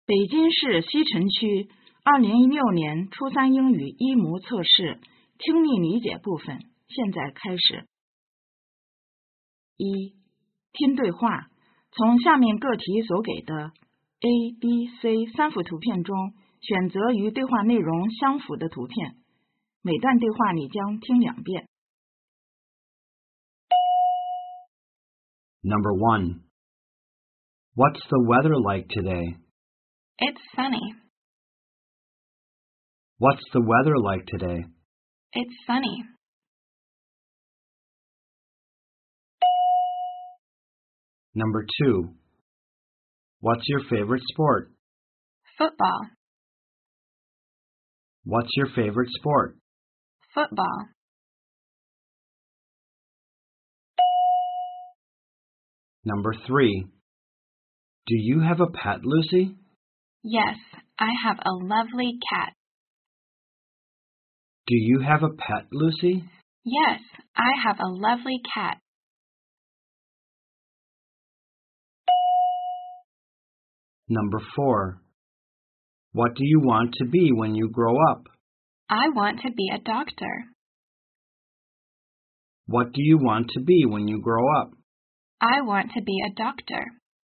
北京市西城区2016年初三英语一模测试听力理解部分，现在开始。一、听对话，从下面个题所给的 A、B、C 三幅图片中选择与对话内容相符的图片，每段对话你将听2遍。 Number 1. What's the weather like today? It's sunny. What's the weather like today? It's sunny. Number 2. What's your favorite sport? Football. What's your favorite sport? Football. Number 3. Do you have a pet, Lucy? Yes, I have a lovely cat. Do you have a pet, Lucy? Yes, I have a lovely cat. Number 4. What do you want to be when you grow up? I want to be a doctor. What do you want to be when you grow up? I want to be a doctor.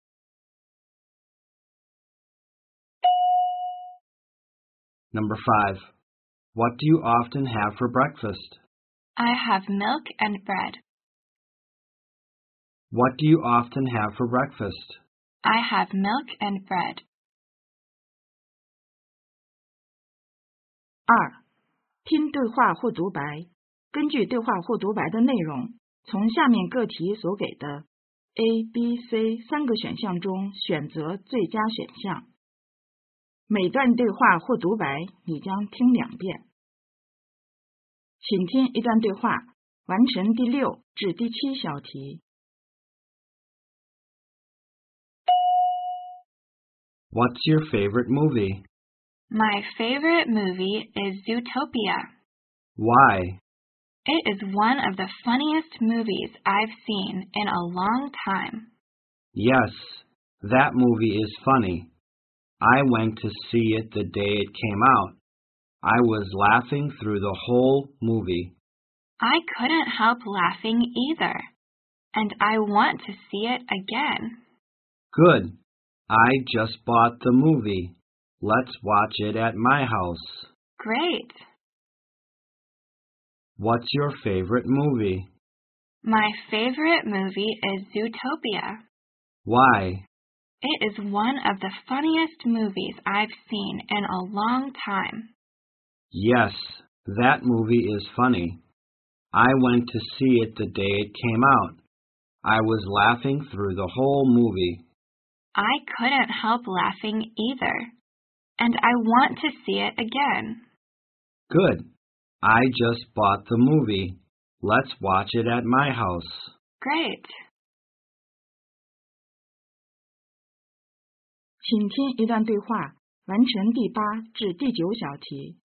Number 5. What do you often have for breakfast? I have milk and bread. What do you often have for breakfast? I have milk and bread. 2. 听对话或独白，根据对话或独白的内容，从下面个题所给的 A、B、C 3个选项中选择最佳选项。每段对话或独白你将听2遍。请听一段对话，完成第6至第7小题。 What's your favorite movie? My favorite movie is Zootopia. Why? It is one of the funniest movies I've seen in a long time. Yes, that movie is funny. I went to see it the day it came out. I was laughing through the whole movie. I couldn't help laughing either, and I want to see it again. Good. I just bought the movie. Let's watch it at my house. Great. What's your favorite movie? My favorite movie is Zootopia. Why? It is one of the funniest movies I've seen in a long time. Yes, that movie is funny. I went to see it the day it came out. I was laughing through the whole movie. I couldn't help laughing either, and I want to see it again. Good. I just bought the movie. Let's watch it at my house. Great. 请听一段对话，完成第8至第9小题。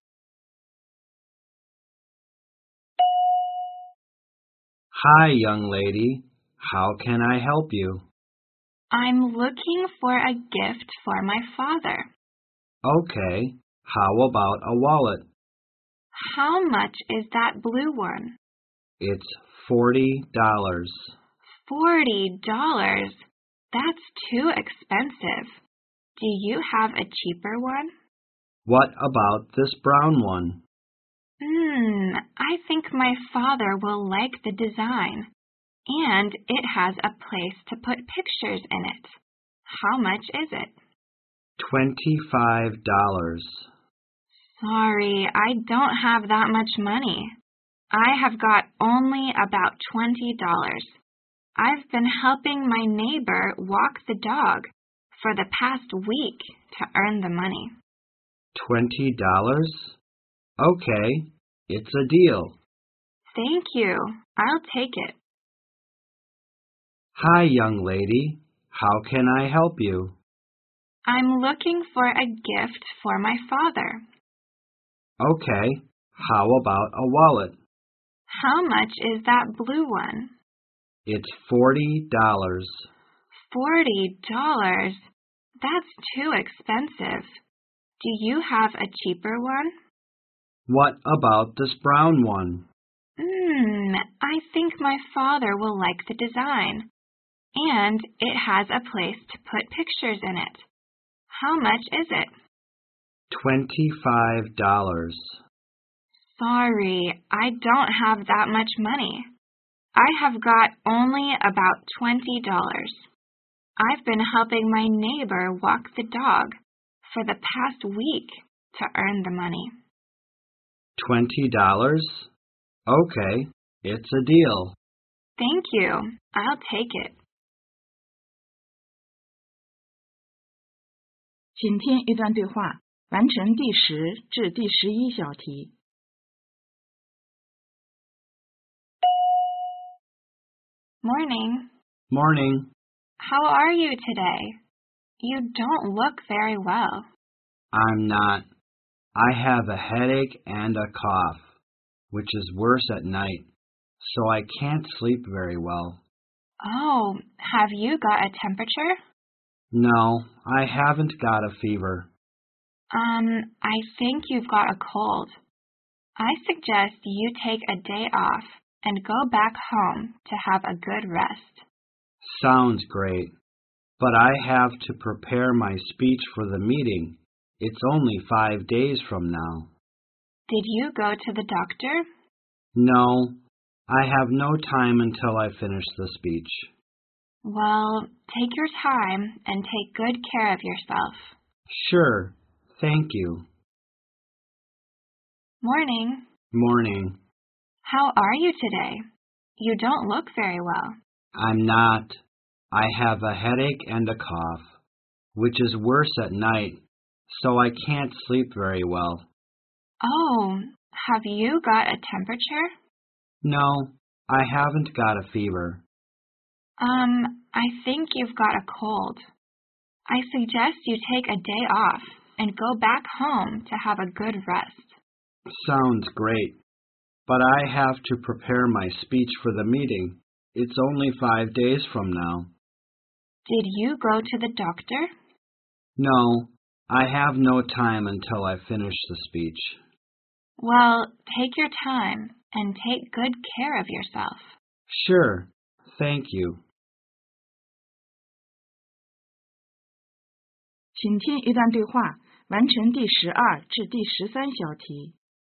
Hi, young lady. How can I help you? I'm looking for a gift for my father. Okay. How about a wallet? How much is that blue one? It's $40. $40? That's too expensive. Do you have a cheaper one? What about this brown one? I think my father will like the design. And it has a place to put pictures in it. How much is it? $25. Sorry, I don't have that much money. I have got only about $20. I've been helping my neighbor walk the dog for the past week to earn the money. $20? Okay, it's a deal. Thank you. I'll take it. Hi, young lady. How can I help you? I'm looking for a gift for my father. Okay, how about a wallet? How much is that blue one? It's $40. $40? That's too expensive. Do you have a cheaper one? What about this brown one? I think my father will like the design. And it has a place to put pictures in it. How much is it? $25. Sorry, I don't have that much money. I have got only about $20. I've been helping my neighbor walk the dog for the past week to earn the money. $20? Okay, it's a deal. Thank you. I'll take it. 请听一段对话，完成第10至第11小题。 Morning. Morning. How are you today? You don't look very well. I'm not. I have a headache and a cough, which is worse at night, so I can't sleep very well. Oh, have you got a temperature? No, I haven't got a fever. I think you've got a cold. I suggest you take a day off and go back home to have a good rest. Sounds great. But I have to prepare my speech for the meeting. It's only 5 days from now. Did you go to the doctor? No, I have no time until I finish the speech. Well, take your time and take good care of yourself. Sure, thank you. Morning. Morning. How are you today? You don't look very well. I'm not. I have a headache and a cough, which is worse at night, so I can't sleep very well. Oh, have you got a temperature? No, I haven't got a fever. I think you've got a cold. I suggest you take a day off and go back home to have a good rest. Sounds great. But I have to prepare my speech for the meeting. It's only 5 days from now. Did you go to the doctor? No, I have no time until I finish the speech. Well, take your time and take good care of yourself. Sure, thank you. 请听一段对话，完成第12至第13小题。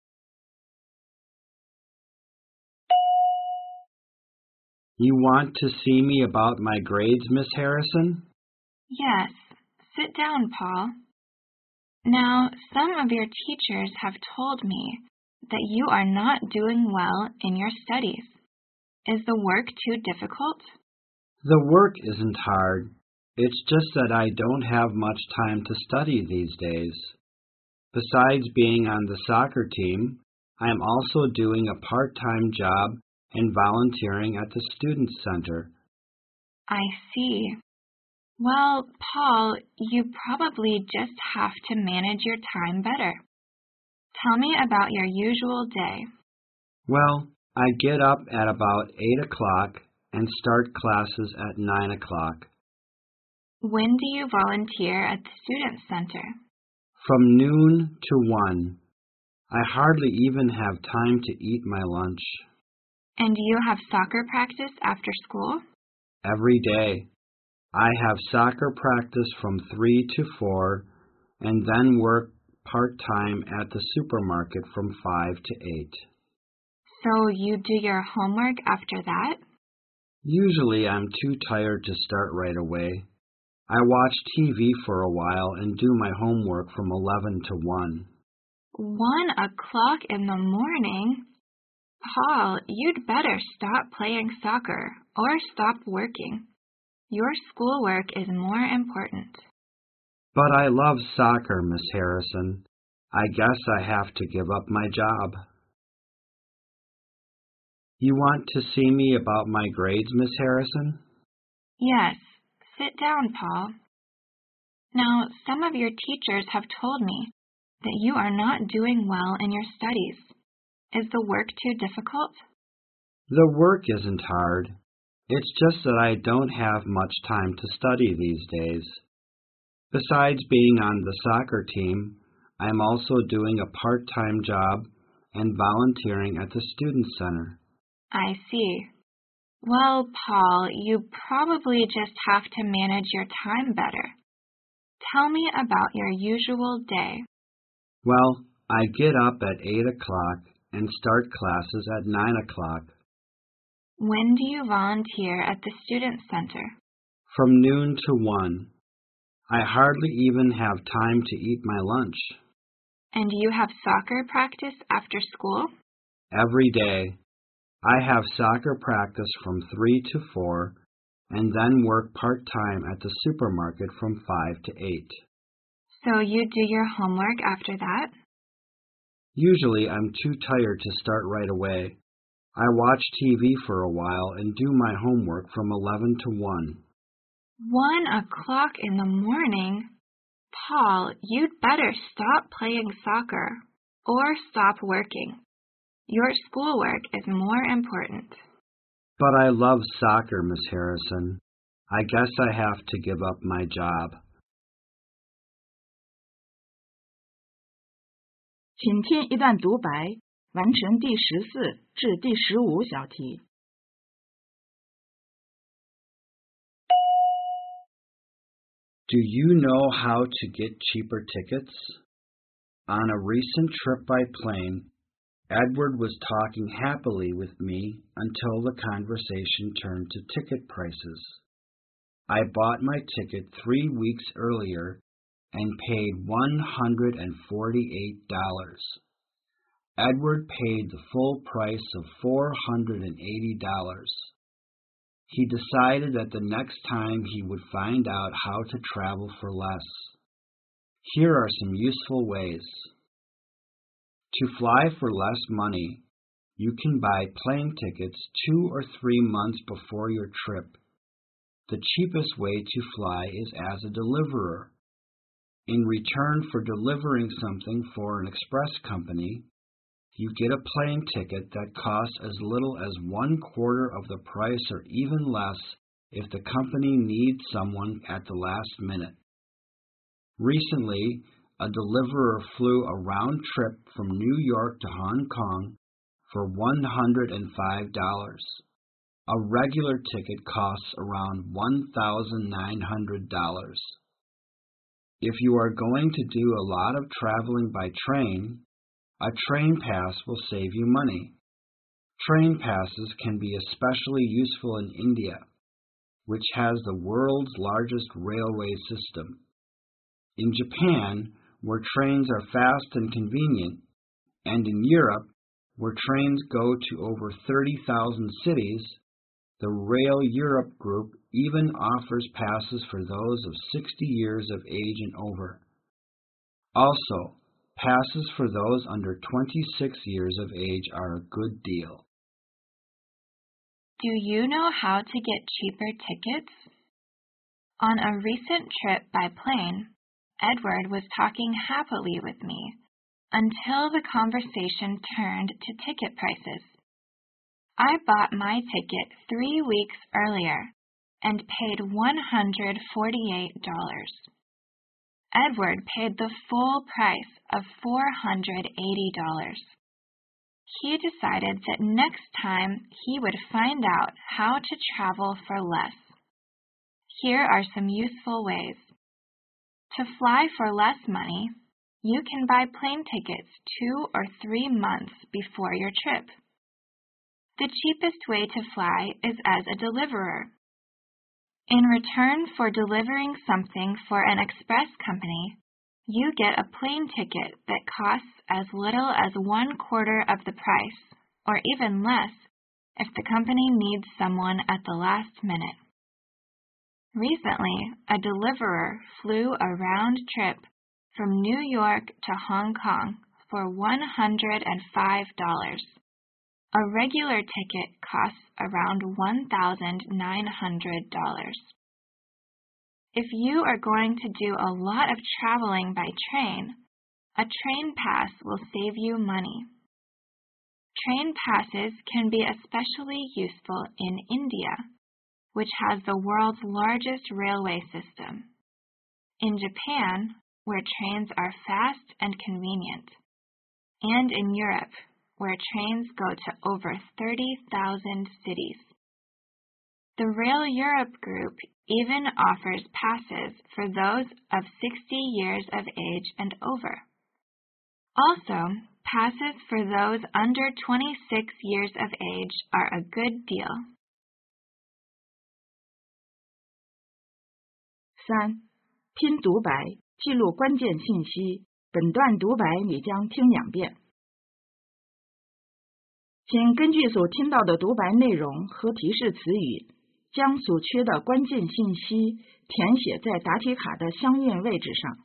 You want to see me about my grades, Miss Harrison? Yes. Sit down, Paul. Now, some of your teachers have told me that you are not doing well in your studies. Is the work too difficult? The work isn't hard. It's just that I don't have much time to study these days. Besides being on the soccer team, I am also doing a part-time job and volunteering at the Student Center. I see. Well, Paul, you probably just have to manage your time better. Tell me about your usual day. Well, I get up at about 8 o'clock and start classes at 9 o'clock. When do you volunteer at the Student Center? From noon to 1. I hardly even have time to eat my lunch. And do you have soccer practice after school? Every day. I have soccer practice from 3 to 4 and then work part-time at the supermarket from 5 to 8. So you do your homework after that? Usually I'm too tired to start right away. I watch TV for a while and do my homework from 11 to 1. 1 o'clock in the morning? Paul, you'd better stop playing soccer or stop working. Your schoolwork is more important. But I love soccer, Miss Harrison. I guess I have to give up my job. You want to see me about my grades, Miss Harrison? Yes. Sit down, Paul. Now, some of your teachers have told me that you are not doing well in your studies. Is the work too difficult? The work isn't hard. It's just that I don't have much time to study these days. Besides being on the soccer team, I am also doing a part-time job and volunteering at the Student Center. I see. Well, Paul, you probably just have to manage your time better. Tell me about your usual day. Well, I get up at 8 o'clock and start classes at 9 o'clock. When do you volunteer at the Student Center? From noon to 1. I hardly even have time to eat my lunch. And you have soccer practice after school? Every day. I have soccer practice from 3 to 4 and then work part-time at the supermarket from 5 to 8. So you do your homework after that? Usually I'm too tired to start right away. I watch TV for a while and do my homework from 11 to 1. 1 o'clock in the morning? Paul, you'd better stop playing soccer or stop working. Your schoolwork is more important. But I love soccer, Miss Harrison. I guess I have to give up my job. 请听一段独白，完成第14至第15小题。 Do you know how to get cheaper tickets? On a recent trip by plane, Edward was talking happily with me until the conversation turned to ticket prices. I bought my ticket 3 weeks earlier and paid $148. Edward paid the full price of $480. He decided that the next time he would find out how to travel for less. Here are some useful ways. To fly for less money, you can buy plane tickets 2 or 3 months before your trip. The cheapest way to fly is as a deliverer. In return for delivering something for an express company, you get a plane ticket that costs as little as 1/4 of the price or even less if the company needs someone at the last minute. Recently, a deliverer flew a round trip from New York to Hong Kong for $105. A regular ticket costs around $1,900. If you are going to do a lot of traveling by train, a train pass will save you money. Train passes can be especially useful in India, which has the world's largest railway system. In Japan, where trains are fast and convenient, and in Europe, where trains go to over 30,000 cities, the Rail Europe group even offers passes for those of 60 years of age and over. Also, passes for those under 26 years of age are a good deal. Do you know how to get cheaper tickets? On a recent trip by plane, Edward was talking happily with me until the conversation turned to ticket prices. I bought my ticket 3 weeks earlier and paid $148. Edward paid the full price of $480. He decided that next time he would find out how to travel for less. Here are some useful ways. To fly for less money, you can buy plane tickets 2 or 3 months before your trip. The cheapest way to fly is as a deliverer. In return for delivering something for an express company, you get a plane ticket that costs as little as 1/4 of the price, or even less, if the company needs someone at the last minute. Recently, a deliverer flew a round trip from New York to Hong Kong for $105. A regular ticket costs around $1,900. If you are going to do a lot of traveling by train, a train pass will save you money. Train passes can be especially useful in India, which has the world's largest railway system. In Japan, where trains are fast and convenient, and in Europe, where trains go to over 30,000 cities. The Rail Europe group even offers passes for those of 60 years of age and over. Also, passes for those under 26 years of age are a good deal. 3. 听独白，记录关键信息。本段独白你将听2遍。请根据所听到的独白内容和提示词语，将所缺的关键信息填写在答题卡的相应位置上。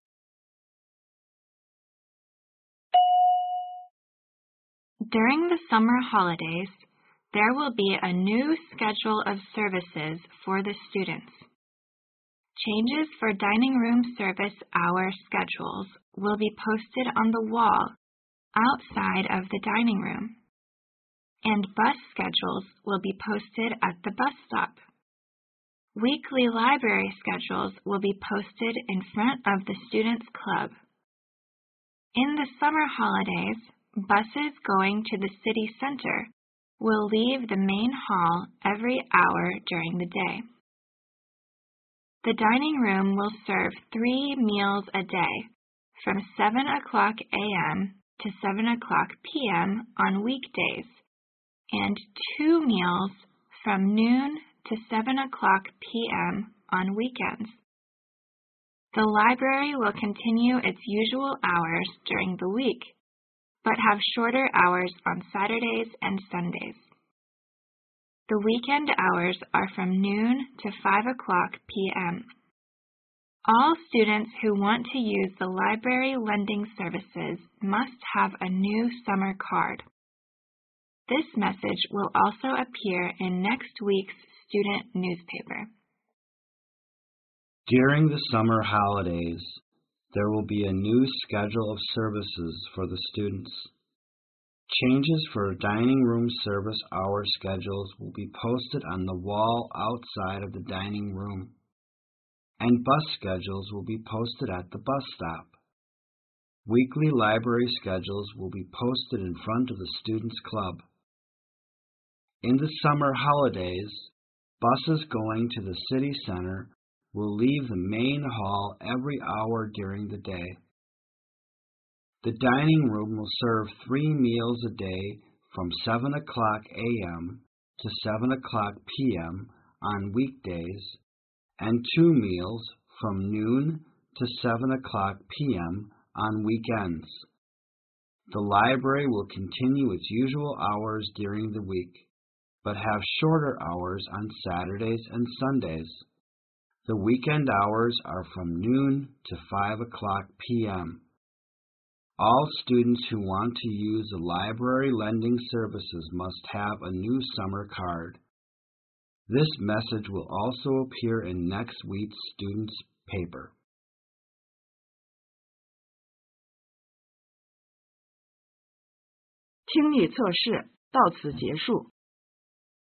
During the summer holidays, there will be a new schedule of services for the students. Changes for dining room service hour schedules will be posted on the wall outside of the dining room, and bus schedules will be posted at the bus stop. Weekly library schedules will be posted in front of the Students' Club. In the summer holidays, buses going to the city center will leave the main hall every hour during the day. The dining room will serve 3 meals a day, from 7 o'clock a.m. to 7 o'clock p.m. on weekdays, and 2 meals from noon to 7 o'clock p.m. on weekends. The library will continue its usual hours during the week, but have shorter hours on Saturdays and Sundays. The weekend hours are from noon to 5 o'clock p.m. All students who want to use the library lending services must have a new summer card. This message will also appear in next week's student newspaper. During the summer holidays, there will be a new schedule of services for the students. Changes for dining room service hour schedules will be posted on the wall outside of the dining room, and bus schedules will be posted at the bus stop. Weekly library schedules will be posted in front of the Students' Club. In the summer holidays, buses going to the city center will leave the main hall every hour during the day. The dining room will serve 3 meals a day from 7 o'clock a.m. to 7 o'clock p.m. on weekdays, and 2 meals from noon to 7 o'clock p.m. on weekends. The library will continue its usual hours during the week, but have shorter hours on Saturdays and Sundays. The weekend hours are from noon to 5 o'clock p.m. All students who want to use the library lending services must have a new summer card. This message will also appear in next week's students' paper. 听力测试到此结束。